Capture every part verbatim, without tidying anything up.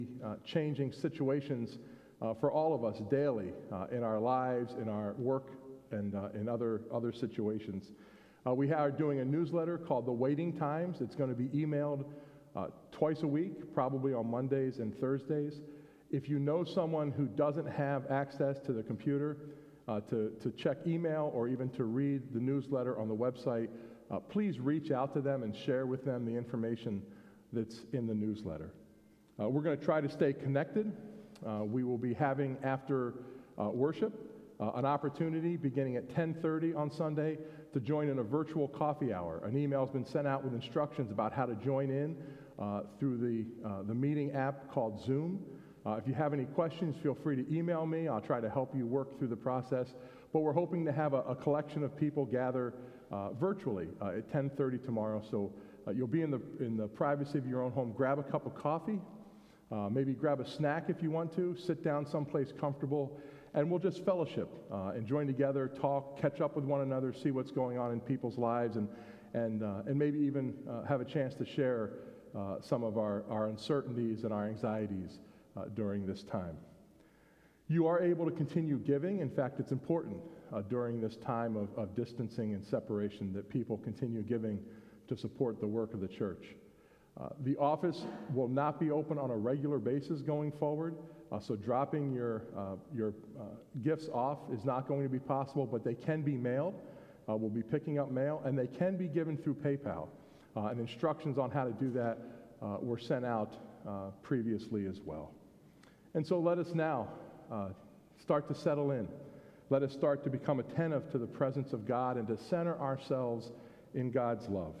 uh, changing situations uh, for all of us daily uh, in our lives, in our work, and uh, in other, other situations. Uh, we are doing a newsletter called The Waiting Times. It's going to be emailed uh, twice a week, probably on Mondays and Thursdays. If you know someone who doesn't have access to the computer uh, to, to check email or even to read the newsletter on the website, uh, please reach out to them and share with them the information that's in the newsletter. Uh, we're going to try to stay connected. Uh, we will be having, after uh, worship, uh, an opportunity beginning at ten thirty on Sunday to join in a virtual coffee hour. An email has been sent out with instructions about how to join in uh, through the, uh, the meeting app called Zoom. Uh, if you have any questions, feel free to email me. I'll try to help you work through the process. But we're hoping to have a, a collection of people gather uh, virtually uh, at ten thirty tomorrow. So uh, you'll be in the, in the privacy of your own home. Grab a cup of coffee. Uh, maybe grab a snack if you want to. Sit down someplace comfortable. And we'll just fellowship uh, and join together, talk, catch up with one another, see what's going on in people's lives, and, and, uh, and maybe even uh, have a chance to share uh, some of our, our uncertainties and our anxieties Uh, during this time. You are able to continue giving. In fact, it's important uh, during this time of, of distancing and separation that people continue giving to support the work of the church. Uh, the office will not be open on a regular basis going forward, uh, so dropping your, uh, your uh, gifts off is not going to be possible, but they can be mailed. Uh, we'll be picking up mail, and they can be given through PayPal. Uh, and instructions on how to do that uh, were sent out uh, previously as well. And so let us now uh, start to settle in. Let us start to become attentive to the presence of God and to center ourselves in God's love.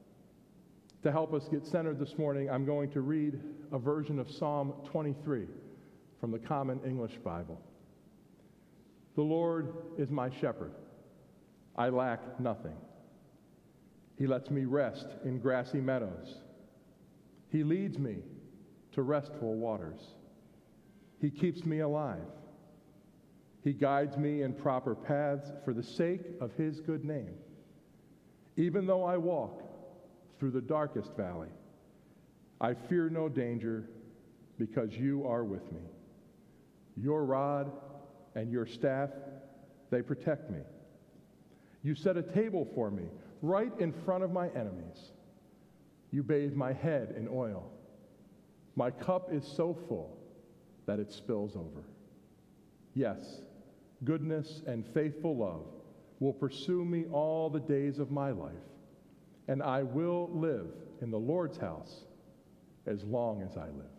To help us get centered this morning, I'm going to read a version of Psalm twenty-three from the Common English Bible. The Lord is my shepherd. I lack nothing. He lets me rest in grassy meadows. He leads me to restful waters. He keeps me alive. He guides me in proper paths for the sake of his good name. Even though I walk through the darkest valley, I fear no danger because you are with me. Your rod and your staff, they protect me. You set a table for me right in front of my enemies. You bathe my head in oil. My cup is so full that it spills over. Yes, goodness and faithful love will pursue me all the days of my life, and I will live in the Lord's house as long as I live.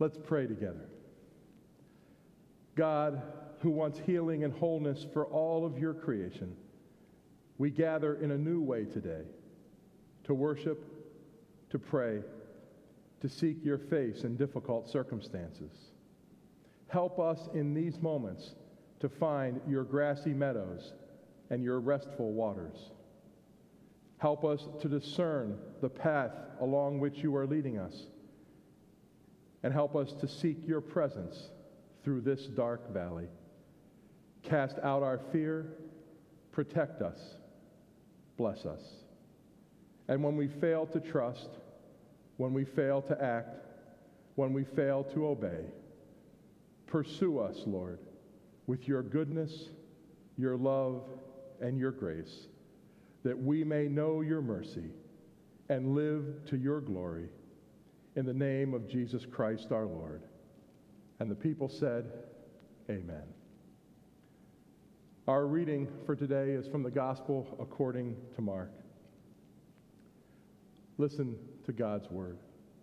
Let's pray together. God, who wants healing and wholeness for all of your creation, we gather in a new way today to worship, to pray, to seek your face in difficult circumstances. Help us in these moments to find your grassy meadows and your restful waters. Help us to discern the path along which you are leading us, and help us to seek your presence through this dark valley. Cast out our fear, protect us, bless us. And when we fail to trust, when we fail to act, when we fail to obey, pursue us, Lord, with your goodness, your love, and your grace, that we may know your mercy and live to your glory. In the name of Jesus Christ our Lord. And the people said, Amen. Our reading for today is from the Gospel according to Mark. Listen to God's word.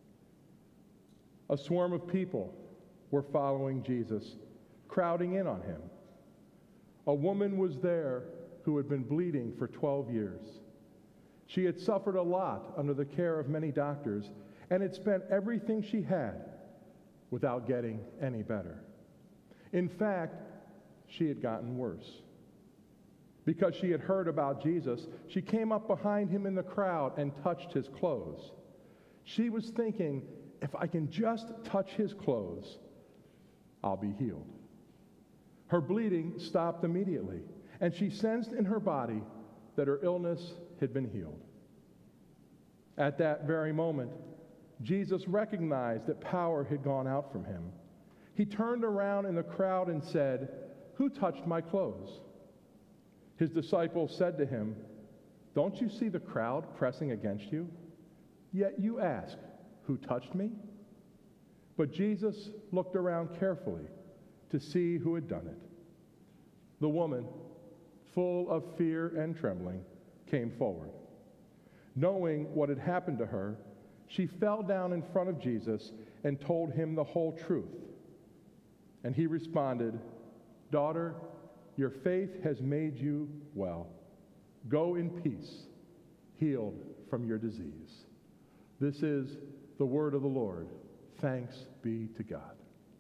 A swarm of people were following Jesus, crowding in on him. A woman was there who had been bleeding for twelve years. She had suffered a lot under the care of many doctors and had spent everything she had without getting any better. In fact, she had gotten worse. Because she had heard about Jesus, she came up behind him in the crowd and touched his clothes. She was thinking, if I can just touch his clothes, I'll be healed. Her bleeding stopped immediately, and she sensed in her body that her illness had been healed. At that very moment, Jesus recognized that power had gone out from him. He turned around in the crowd and said, "Who touched my clothes?" His disciples said to him, "Don't you see the crowd pressing against you? Yet you ask, 'Who touched me?'" But Jesus looked around carefully to see who had done it. The woman, full of fear and trembling, came forward. Knowing what had happened to her, she fell down in front of Jesus and told him the whole truth. And he responded, "Daughter, your faith has made you well. Go in peace, healed from your disease." This is the word of the Lord. Thanks be to God.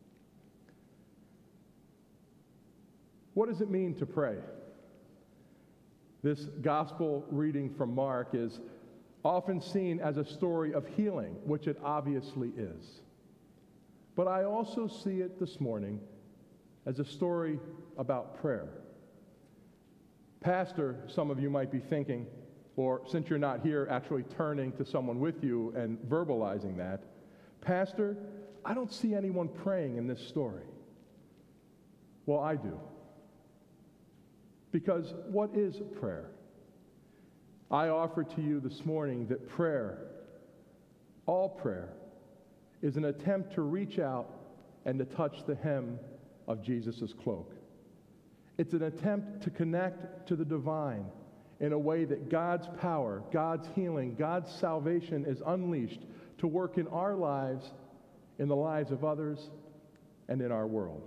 What does it mean to pray? This gospel reading from Mark is often seen as a story of healing, which it obviously is. But I also see it this morning as a story about prayer. Pastor, some of you might be thinking, or since you're not here, actually turning to someone with you and verbalizing that, "Pastor, I don't see anyone praying in this story." Well, I do. Because what is prayer? I offer to you this morning that prayer, all prayer, is an attempt to reach out and to touch the hem of Jesus' cloak. It's an attempt to connect to the divine in a way that God's power, God's healing, God's salvation is unleashed to work in our lives, in the lives of others, and in our world.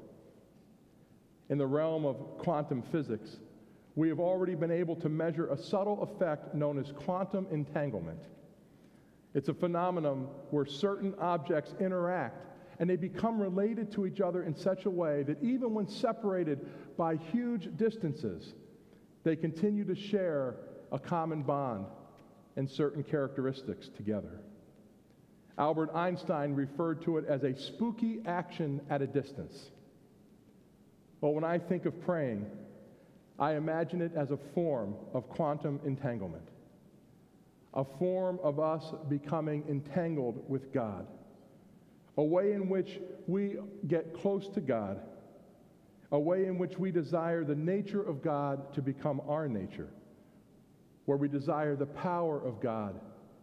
In the realm of quantum physics, we have already been able to measure a subtle effect known as quantum entanglement. It's a phenomenon where certain objects interact and they become related to each other in such a way that even when separated by huge distances, they continue to share a common bond and certain characteristics together. Albert Einstein referred to it as a spooky action at a distance. But when I think of praying, I imagine it as a form of quantum entanglement, a form of us becoming entangled with God, a way in which we get close to God, a way in which we desire the nature of God to become our nature, where we desire the power of God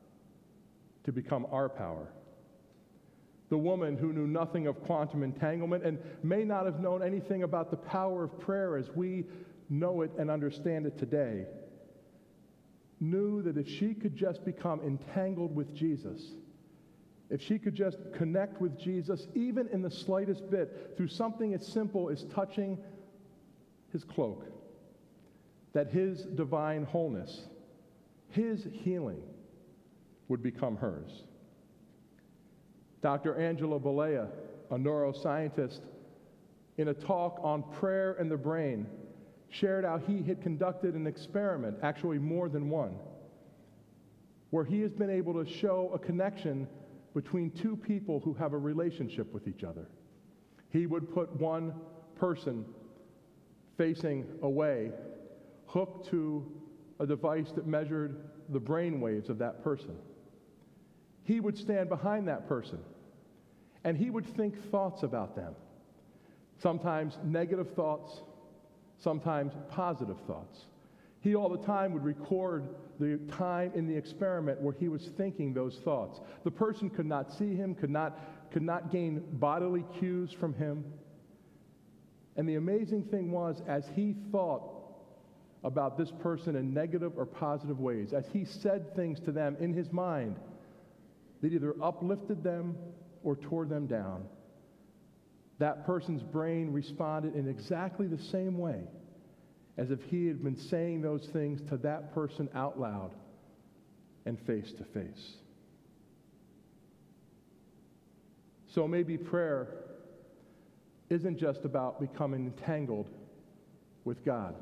to become our power. The woman who knew nothing of quantum entanglement and may not have known anything about the power of prayer as we know it and understand it today, knew that if she could just become entangled with Jesus, if she could just connect with Jesus, even in the slightest bit, through something as simple as touching his cloak, that his divine wholeness, his healing, would become hers. Doctor Angela Balea, a neuroscientist, in a talk on prayer and the brain, shared how he had conducted an experiment, actually more than one, where he has been able to show a connection between two people who have a relationship with each other. He would put one person facing away, hooked to a device that measured the brain waves of that person. He would stand behind that person, and he would think thoughts about them, sometimes negative thoughts, sometimes positive thoughts. He all the time would record the time in the experiment where he was thinking those thoughts. The person could not see him, could not, could not gain bodily cues from him. And the amazing thing was, as he thought about this person in negative or positive ways, as he said things to them in his mind that either uplifted them or tore them down, that person's brain responded in exactly the same way as if he had been saying those things to that person out loud and face to face. So maybe prayer isn't just about becoming entangled with God.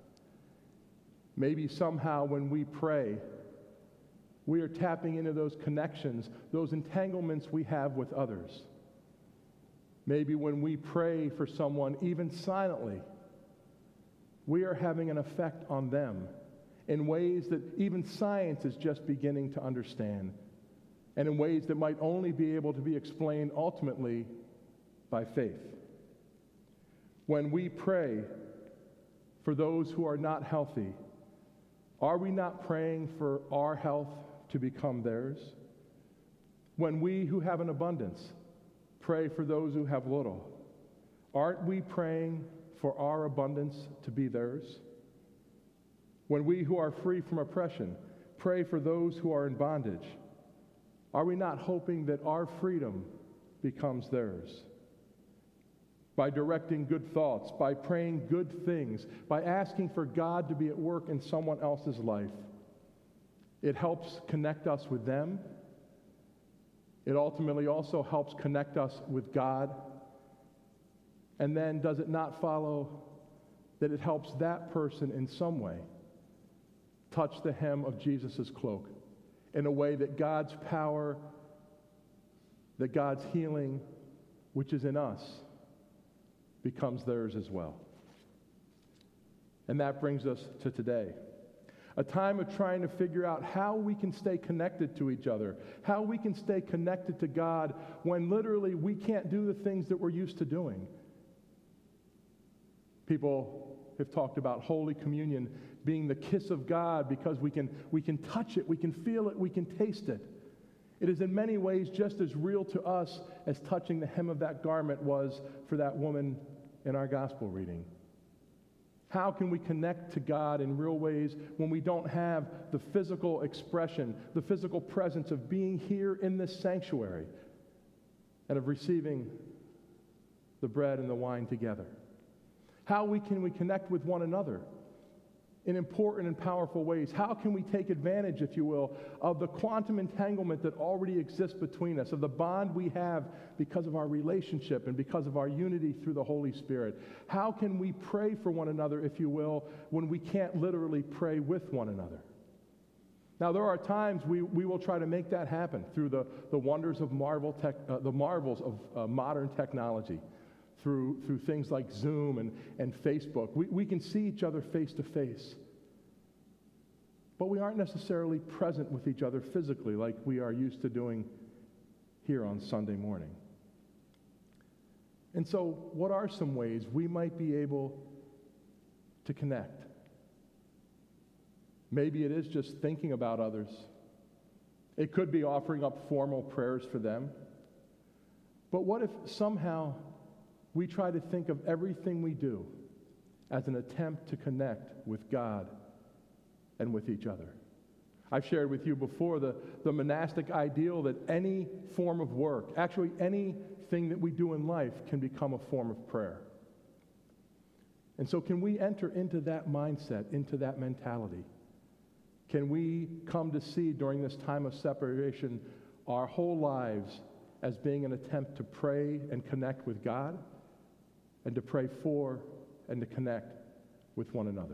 Maybe somehow when we pray, we are tapping into those connections, those entanglements we have with others. Maybe when we pray for someone, even silently, we are having an effect on them in ways that even science is just beginning to understand, and in ways that might only be able to be explained ultimately by faith. When we pray for those who are not healthy, are we not praying for our health to become theirs? When we who have an abundance pray for those who have little, aren't we praying for our abundance to be theirs? When we who are free from oppression pray for those who are in bondage, are we not hoping that our freedom becomes theirs? By directing good thoughts, by praying good things, by asking for God to be at work in someone else's life, it helps connect us with them. It ultimately also helps connect us with God. And then does it not follow that it helps that person in some way touch the hem of Jesus' cloak in a way that God's power, that God's healing, which is in us, becomes theirs as well? And that brings us to today. A time of trying to figure out how we can stay connected to each other, how we can stay connected to God when literally we can't do the things that we're used to doing. People have talked about Holy Communion being the kiss of God because we can, we can touch it, we can feel it, we can taste it. It is in many ways just as real to us as touching the hem of that garment was for that woman in our gospel reading. How can we connect to God in real ways when we don't have the physical expression, the physical presence of being here in this sanctuary and of receiving the bread and the wine together? How we can we connect with one another in important and powerful ways? How can we take advantage, if you will, of the quantum entanglement that already exists between us, of the bond we have because of our relationship and because of our unity through the Holy Spirit? How can we pray for one another, if you will, when we can't literally pray with one another? Now, there are times we, we will try to make that happen through the, the wonders of marvel tech, uh, the marvels of uh, modern technology. Through, through things like Zoom and, and Facebook. We, we can see each other face to face. But we aren't necessarily present with each other physically like we are used to doing here on Sunday morning. And so, what are some ways we might be able to connect? Maybe it is just thinking about others. It could be offering up formal prayers for them. But what if somehow we try to think of everything we do as an attempt to connect with God and with each other? I've shared with you before the, the monastic ideal that any form of work, actually anything that we do in life, can become a form of prayer. And so can we enter into that mindset, into that mentality? Can we come to see during this time of separation our whole lives as being an attempt to pray and connect with God, and to pray for and to connect with one another?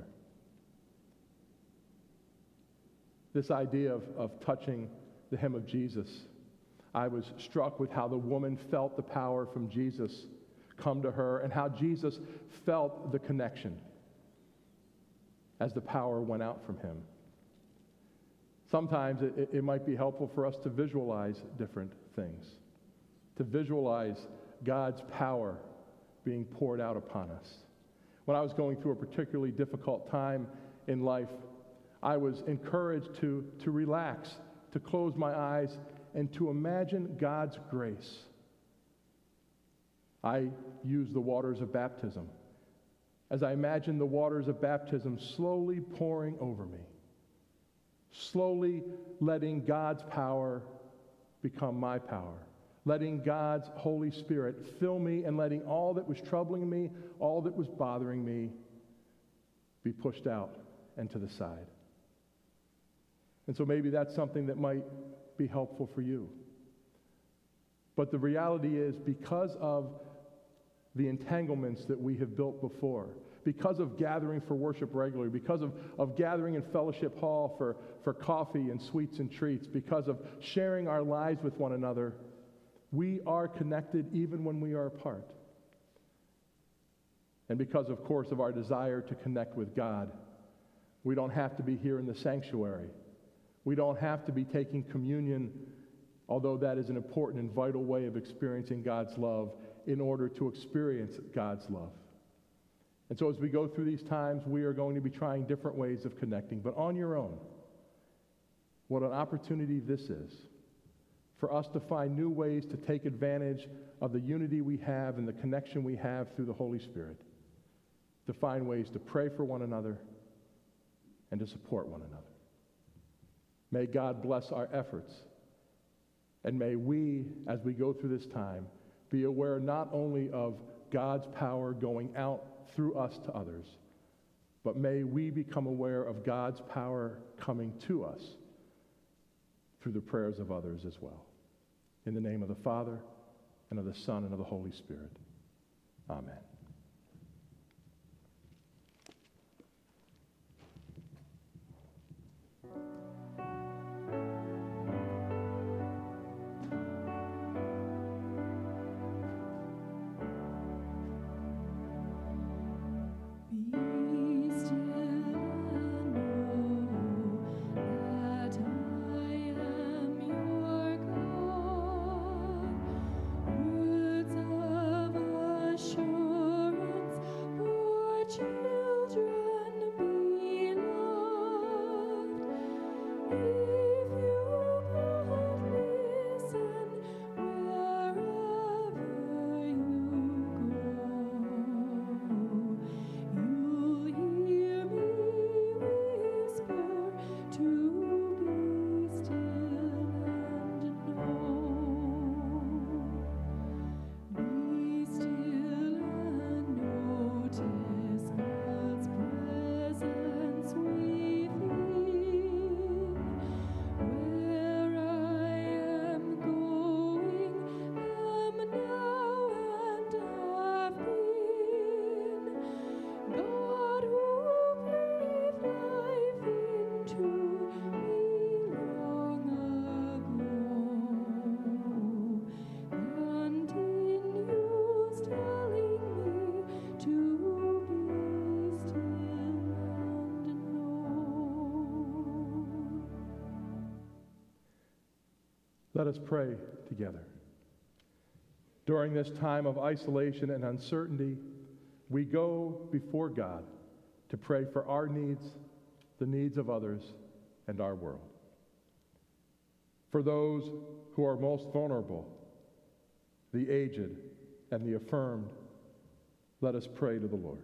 This idea of, of touching the hem of Jesus, I was struck with how the woman felt the power from Jesus come to her, and how Jesus felt the connection as the power went out from him. Sometimes it, it might be helpful for us to visualize different things, to visualize God's power being poured out upon us. When I was going through a particularly difficult time in life, I was encouraged to, to relax, to close my eyes, and to imagine God's grace. I used the waters of baptism. As I imagined the waters of baptism slowly pouring over me, slowly letting God's power become my power, letting God's Holy Spirit fill me, and letting all that was troubling me, all that was bothering me, be pushed out and to the side. And so maybe that's something that might be helpful for you. But the reality is, because of the entanglements that we have built before, because of gathering for worship regularly, because of, of gathering in fellowship hall for, for coffee and sweets and treats, because of sharing our lives with one another, we are connected even when we are apart. And because, of course, of our desire to connect with God, we don't have to be here in the sanctuary. We don't have to be taking communion, although that is an important and vital way of experiencing God's love, in order to experience God's love. And so as we go through these times, we are going to be trying different ways of connecting. But on your own, what an opportunity this is for us to find new ways to take advantage of the unity we have and the connection we have through the Holy Spirit, to find ways to pray for one another and to support one another. May God bless our efforts, and may we, as we go through this time, be aware not only of God's power going out through us to others, but may we become aware of God's power coming to us through the prayers of others as well. In the name of the Father, and of the Son, and of the Holy Spirit. Amen. Let us pray together. During this time of isolation and uncertainty, we go before God to pray for our needs, the needs of others, and our world. For those who are most vulnerable, the aged and the affirmed, let us pray to the Lord.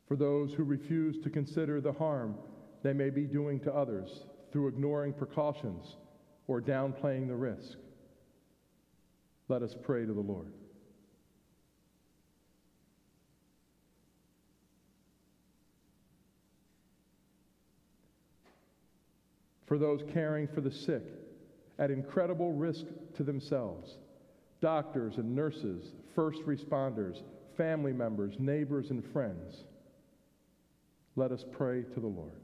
For those who refuse to consider the harm they may be doing to others through ignoring precautions or downplaying the risk. Let us pray to the Lord. For those caring for the sick at incredible risk to themselves, doctors and nurses, first responders, family members, neighbors, and friends, let us pray to the Lord.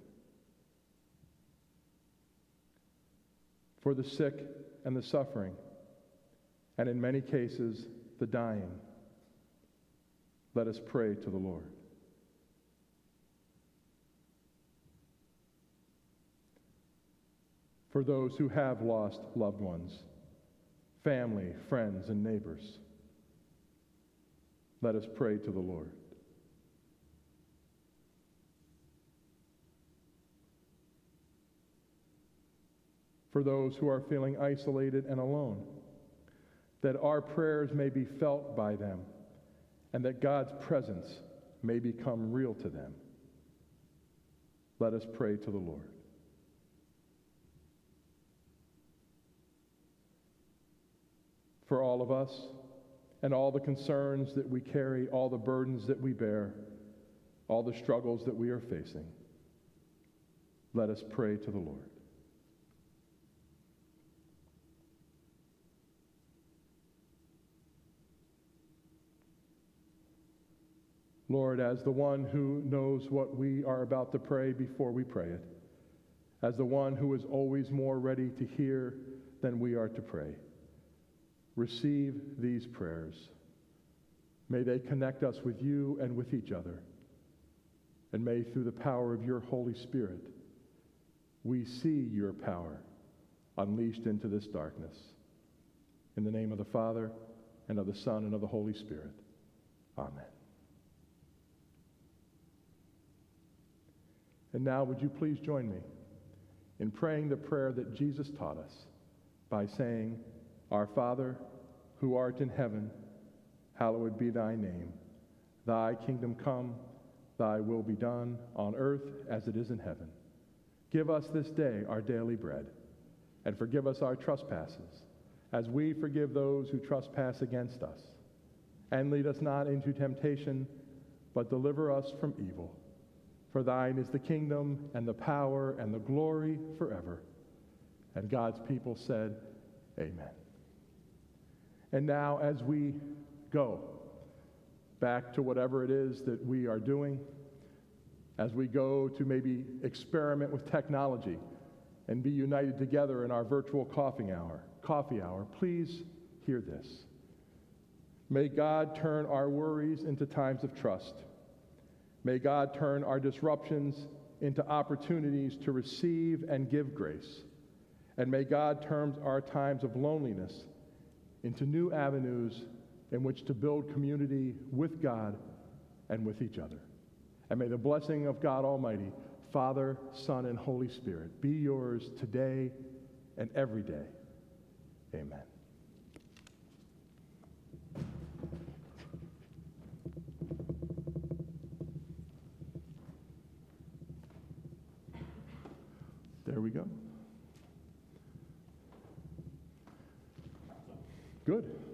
For the sick and the suffering, and in many cases, the dying, let us pray to the Lord. For those who have lost loved ones, family, friends, and neighbors, let us pray to the Lord. For those who are feeling isolated and alone, that our prayers may be felt by them, and that God's presence may become real to them, let us pray to the Lord. For all of us, and all the concerns that we carry, all the burdens that we bear, all the struggles that we are facing, let us pray to the Lord. Lord, as the one who knows what we are about to pray before we pray it, as the one who is always more ready to hear than we are to pray, receive these prayers. May they connect us with you and with each other. And may, through the power of your Holy Spirit, we see your power unleashed into this darkness. In the name of the Father, and of the Son, and of the Holy Spirit. Amen. And now, would you please join me in praying the prayer that Jesus taught us by saying, Our Father, who art in heaven, hallowed be thy name. Thy kingdom come, thy will be done, on earth as it is in heaven. Give us this day our daily bread, and forgive us our trespasses, as we forgive those who trespass against us. And lead us not into temptation, but deliver us from evil. For thine is the kingdom, and the power, and the glory forever. And God's people said, Amen. And now, as we go back to whatever it is that we are doing, as we go to maybe experiment with technology and be united together in our virtual coffee hour, coffee hour, please hear this. May God turn our worries into times of trust. May God turn our disruptions into opportunities to receive and give grace. And may God turn our times of loneliness into new avenues in which to build community with God and with each other. And may the blessing of God Almighty, Father, Son, and Holy Spirit be yours today and every day. Amen. There we go. Good.